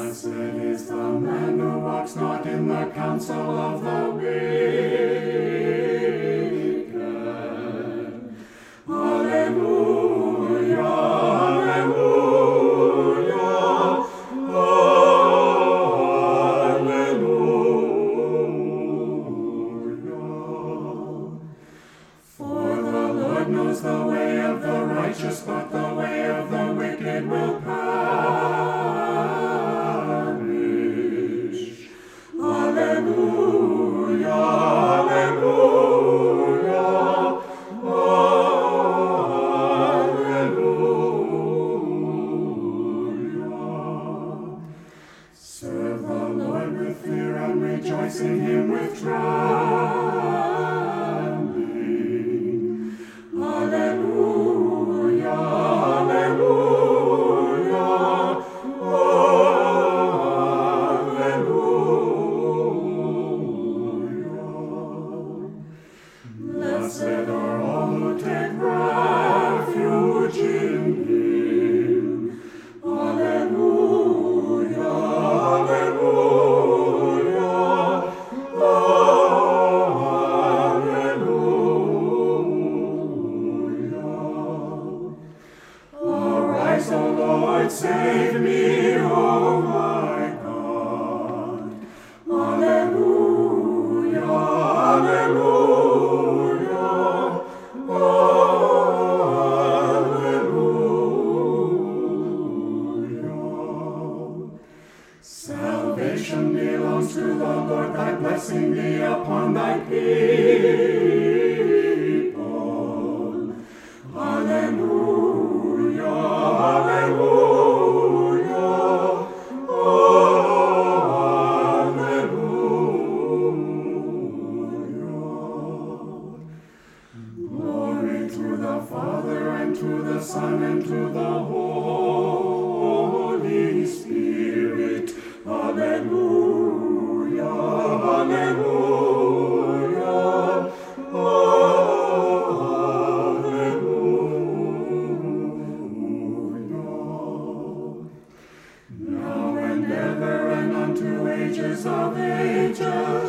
Blessed is the man who walks not in the counsel of the wicked. Alleluia, alleluia, alleluia. For the Lord knows the way of the righteous, but the way of the wicked will perish. Alleluia, alleluia, alleluia. Serve the Lord with fear and rejoice in him with trembling. Alleluia, alleluia, alleluia. Blessed are all who take refuge in him. Alleluia, alleluia, alleluia. Arise, O Lord, save me, O my God. Alleluia, alleluia, alleluia. Salvation belongs to the Lord, thy blessing be upon thy people. Alleluia, alleluia, alleluia. Glory to the Father, and to the Son, and to the Holy Spirit. Alleluia, alleluia, alleluia. Now and ever and unto ages of ages.